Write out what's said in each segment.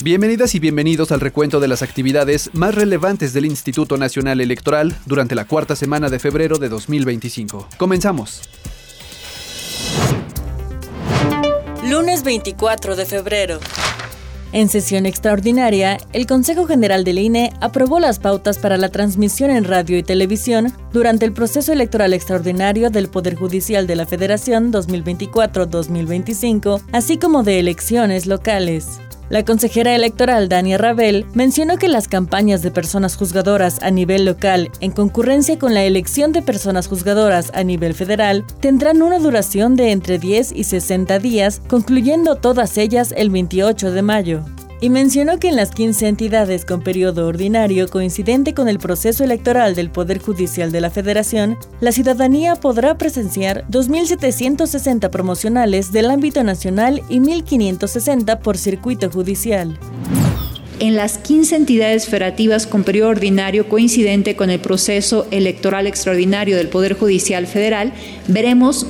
Bienvenidas y bienvenidos al recuento de las actividades más relevantes del Instituto Nacional Electoral durante la cuarta semana de febrero de 2025. Comenzamos. Lunes 24 de febrero. En sesión extraordinaria, el Consejo General del INE aprobó las pautas para la transmisión en radio y televisión durante el proceso electoral extraordinario del Poder Judicial de la Federación 2024-2025, así como de elecciones locales. La consejera electoral Dania Rabel mencionó que las campañas de personas juzgadoras a nivel local, en concurrencia con la elección de personas juzgadoras a nivel federal, tendrán una duración de entre 10 y 60 días, concluyendo todas ellas el 28 de mayo. Y mencionó que en las 15 entidades con periodo ordinario coincidente con el proceso electoral del Poder Judicial de la Federación, la ciudadanía podrá presenciar 2.760 promocionales del ámbito nacional y 1.560 por circuito judicial. En las 15 entidades federativas con periodo ordinario coincidente con el proceso electoral extraordinario del Poder Judicial Federal, veremos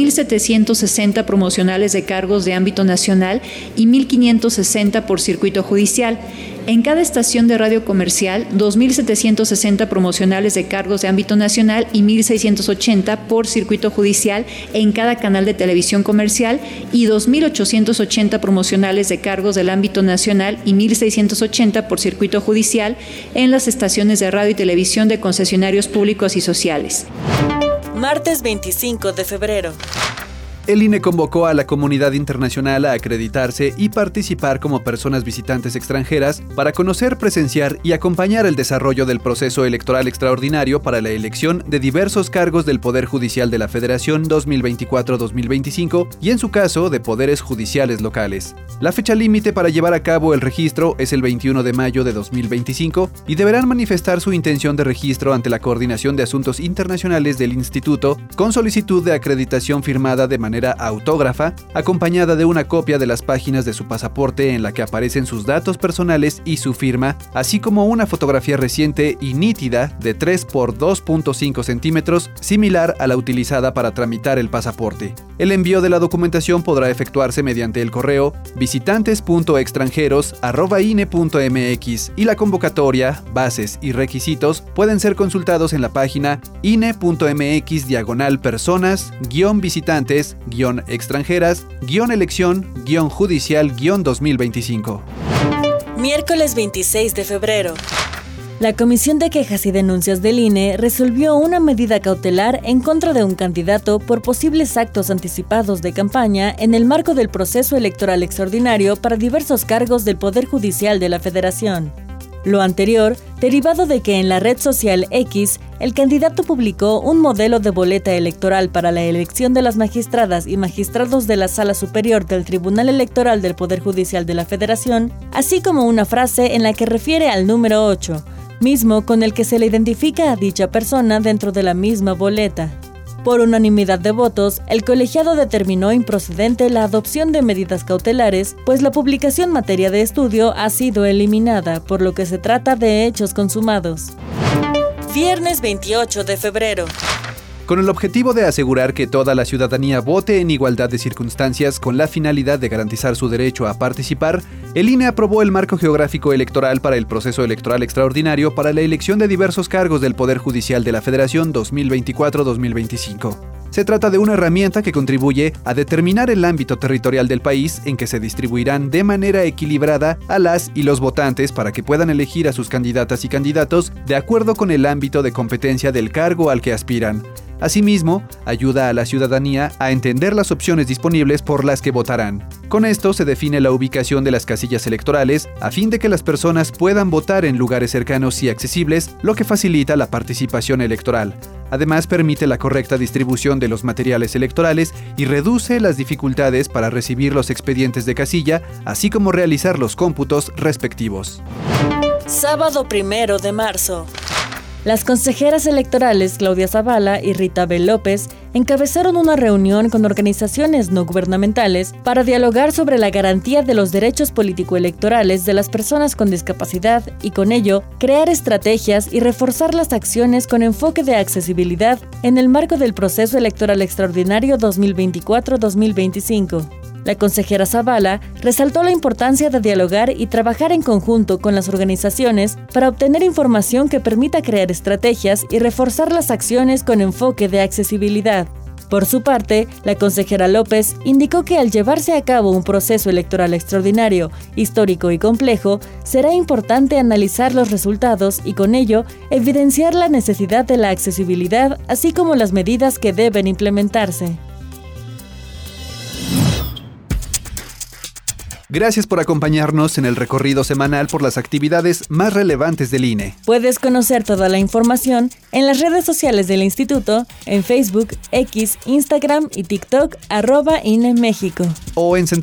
2.760 promocionales de cargos de ámbito nacional y 1.560 por circuito judicial. En cada estación de radio comercial, 2.760 promocionales de cargos de ámbito nacional y 1.680 por circuito judicial en cada canal de televisión comercial y 2.880 promocionales de cargos del ámbito nacional y 1.680 por circuito judicial en las estaciones de radio y televisión de concesionarios públicos y sociales. Martes 25 de febrero. El INE convocó a la comunidad internacional a acreditarse y participar como personas visitantes extranjeras para conocer, presenciar y acompañar el desarrollo del proceso electoral extraordinario para la elección de diversos cargos del Poder Judicial de la Federación 2024-2025 y, en su caso, de poderes judiciales locales. La fecha límite para llevar a cabo el registro es el 21 de mayo de 2025 y deberán manifestar su intención de registro ante la Coordinación de Asuntos Internacionales del Instituto con solicitud de acreditación firmada de manera autógrafa, acompañada de una copia de las páginas de su pasaporte en la que aparecen sus datos personales y su firma, así como una fotografía reciente y nítida de 3 por 2.5 centímetros, similar a la utilizada para tramitar el pasaporte. El envío de la documentación podrá efectuarse mediante el correo visitantes.extranjeros@ine.mx y la convocatoria, bases y requisitos pueden ser consultados en la página ine.mx/personas-visitantes-extranjeras-elección-judicial-2025. Miércoles 26 de febrero. La Comisión de Quejas y Denuncias del INE resolvió una medida cautelar en contra de un candidato por posibles actos anticipados de campaña en el marco del proceso electoral extraordinario para diversos cargos del Poder Judicial de la Federación. Lo anterior, derivado de que en la red social X, el candidato publicó un modelo de boleta electoral para la elección de las magistradas y magistrados de la Sala Superior del Tribunal Electoral del Poder Judicial de la Federación, así como una frase en la que refiere al número 8, mismo con el que se le identifica a dicha persona dentro de la misma boleta. Por unanimidad de votos, el colegiado determinó improcedente la adopción de medidas cautelares, pues la publicación materia de estudio ha sido eliminada, por lo que se trata de hechos consumados. Viernes 28 de febrero. Con el objetivo de asegurar que toda la ciudadanía vote en igualdad de circunstancias con la finalidad de garantizar su derecho a participar, el INE aprobó el marco geográfico electoral para el proceso electoral extraordinario para la elección de diversos cargos del Poder Judicial de la Federación 2024-2025. Se trata de una herramienta que contribuye a determinar el ámbito territorial del país en que se distribuirán de manera equilibrada a las y los votantes para que puedan elegir a sus candidatas y candidatos de acuerdo con el ámbito de competencia del cargo al que aspiran. Asimismo, ayuda a la ciudadanía a entender las opciones disponibles por las que votarán. Con esto se define la ubicación de las casillas electorales a fin de que las personas puedan votar en lugares cercanos y accesibles, lo que facilita la participación electoral. Además, permite la correcta distribución de los materiales electorales y reduce las dificultades para recibir los expedientes de casilla, así como realizar los cómputos respectivos. Sábado 1 de marzo. Las consejeras electorales Claudia Zavala y Rita Abel López encabezaron una reunión con organizaciones no gubernamentales para dialogar sobre la garantía de los derechos político-electorales de las personas con discapacidad y, con ello, crear estrategias y reforzar las acciones con enfoque de accesibilidad en el marco del proceso electoral extraordinario 2024-2025. La consejera Zavala resaltó la importancia de dialogar y trabajar en conjunto con las organizaciones para obtener información que permita crear estrategias y reforzar las acciones con enfoque de accesibilidad. Por su parte, la consejera López indicó que al llevarse a cabo un proceso electoral extraordinario, histórico y complejo, será importante analizar los resultados y con ello evidenciar la necesidad de la accesibilidad, así como las medidas que deben implementarse. Gracias por acompañarnos en el recorrido semanal por las actividades más relevantes del INE. Puedes conocer toda la información en las redes sociales del Instituto, en Facebook, X, Instagram y TikTok, @INE México. O en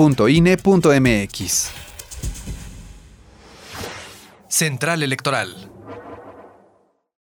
centralelectoral.ine.mx. Central Electoral.